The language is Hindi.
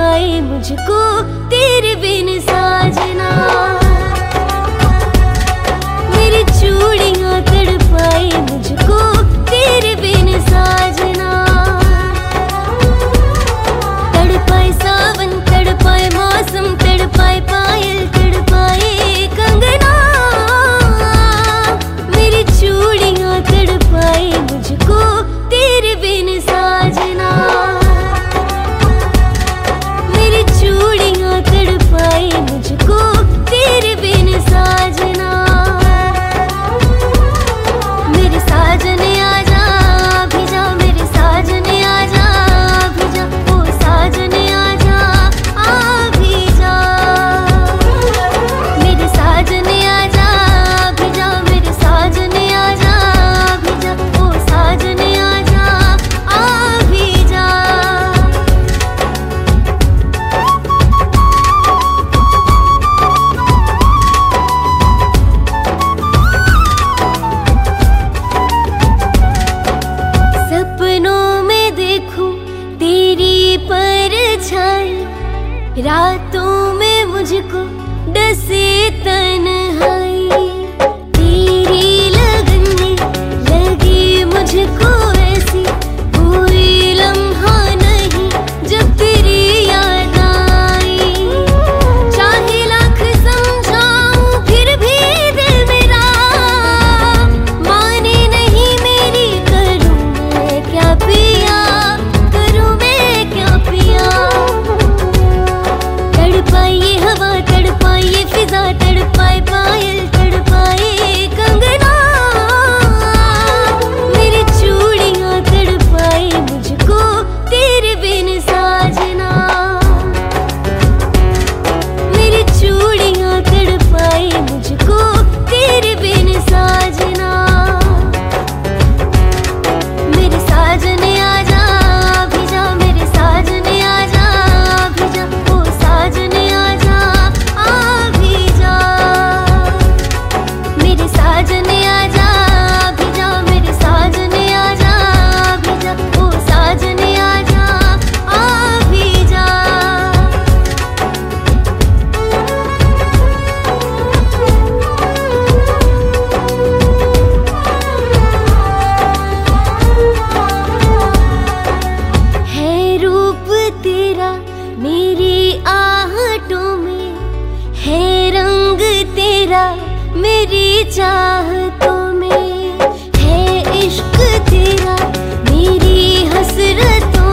तड़पाए मुझको तेरे बिन साजना। मेरी चूड़ियां तड़पाए मुझको तेरे बिन साजना। तड़पाए सावन, तड़पाए मौसम, तड़पाए पायल, तड़पाए कंगना। मेरी चूड़ियां तड़पाए मुझको तेरे बिन साजना। मेरी चूड़ियां तड़पाए मुझको तेरे बिन साजना। मेरे साजन आजा भी जा, मेरे साजन आजा भी जा, ओ साजन आजा आ भी जा। मेरे साजन आजा भी जा, मेरे साजन आजा भी जा, ओ साजन आजा आ भी जा। सपनों में देखूं तेरी परछाई, रातों में मुझको डसे तन्हाई। तेरी लगन में लगी मुझको ऐसी कोई लम्हा नहीं जब तेरी याद आई। चाहे लाख समझाऊं फिर भी दिल मेरा माने नहीं मेरी। करूं मैं क्या पिया, करूं मैं क्या पिया। तड़पाए हवा, तड़पाए फिजा, तड़पाए पायल, तड़पाए कंगना। मेरी चूड़ियां तड़पाए मुझको तेरे बिन साजना। मेरी चूड़ियां तड़पाए मुझको तेरे बिन साजना। मेरे साजन आजा भी जा, मेरे साजन आजा भी जा, ओ साजन आजा आ भी जा। मेरे साजन आजा भी जा, मेरे साजन आजा भी जा, ओ साजन आजा आ भी जा। है रूप तेरा मेरी आहटों में, है रंग तेरा मेरी चाहतों में, है इश्क तेरा मेरी हसरतों